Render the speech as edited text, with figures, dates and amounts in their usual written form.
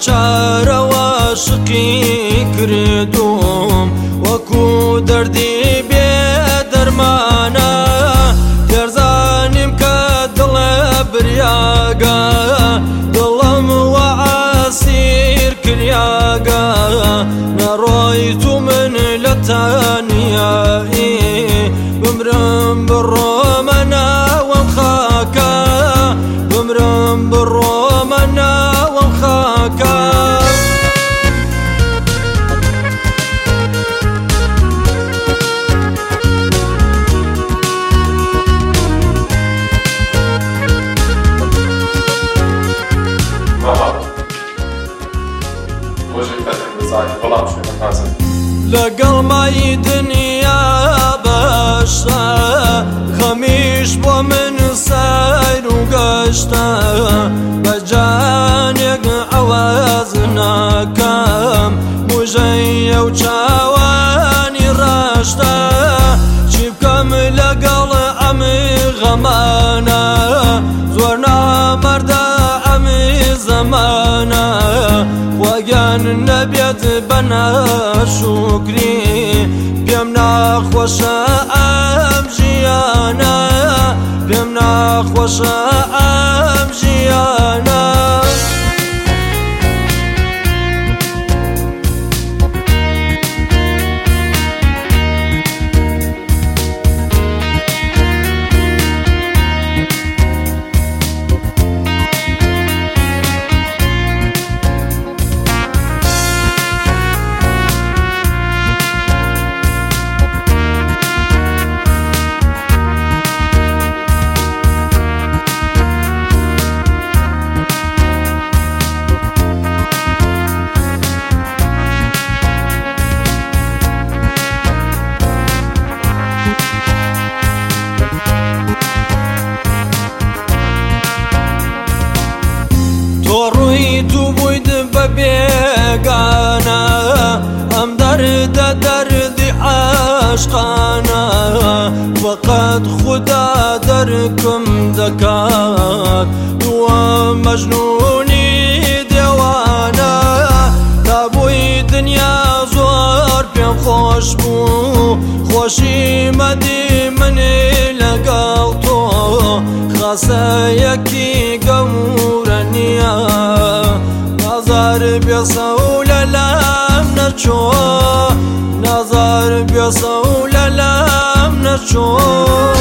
ناچارەوە شقی کردوم وەکو دەردی بێ دەرمانە تێرزانیم کە دڵە بریاگە دڵم وە ئاسیر کریاگە نەڕۆی تو من لە تەنیایی بمرم بڕۆمە ناوەم خاکە بمرم بڕۆمە ناوەم خاکە لەگەڵ مای دنیا بەشە خەمیش بۆ من سەیر و گەشتە بەجانێک ئەواز ناکەم موژەی ئەو چاوانی ڕاشتە چی بکەم لەگەڵ ئەم غەمانە زۆر نامەردە ئەم زەمانە خواگیان نەبێت بە ناشکری پێم ناخۆشە ئەم ژیانە پێم ناخۆشە ئەم ژیانە ڕووی تو بوویت بە بێگانە ئەم دەردە دەردی عاشقانە وەقەت خودا دەرکم دەکات دووە مەجنوونی دێوانە دابووی دنیا زۆر پێم خۆش بوو خۆشی مەدی منی لەگەڵ تۆ خاسەیەکی گەورە نییە نازار بێسەولە لام نەچۆ نازار بێسەولە لام نەچۆ